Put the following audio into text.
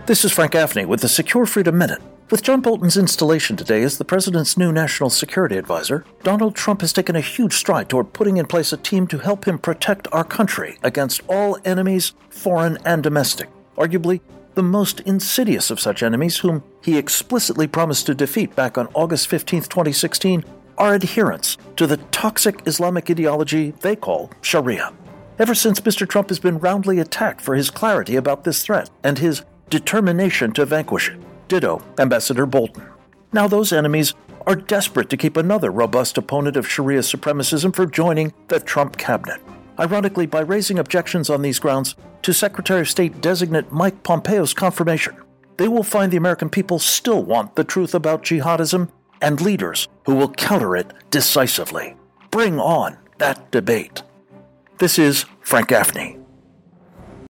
This is Frank Gaffney with the Secure Freedom Minute. With John Bolton's installation today as the president's new national security advisor, Donald Trump has taken a huge stride toward putting in place a team to help him protect our country against all enemies, foreign and domestic. Arguably, the most insidious of such enemies, whom he explicitly promised to defeat back on August 15, 2016, are adherents to the toxic Islamic ideology they call Sharia. Ever since, Mr. Trump has been roundly attacked for his clarity about this threat and his determination to vanquish it. Ditto, Ambassador Bolton. Now those enemies are desperate to keep another robust opponent of Sharia supremacism from joining the Trump cabinet. Ironically, by raising objections on these grounds to Secretary of State designate Mike Pompeo's confirmation, they will find the American people still want the truth about jihadism and leaders who will counter it decisively. Bring on that debate. This is Frank Gaffney.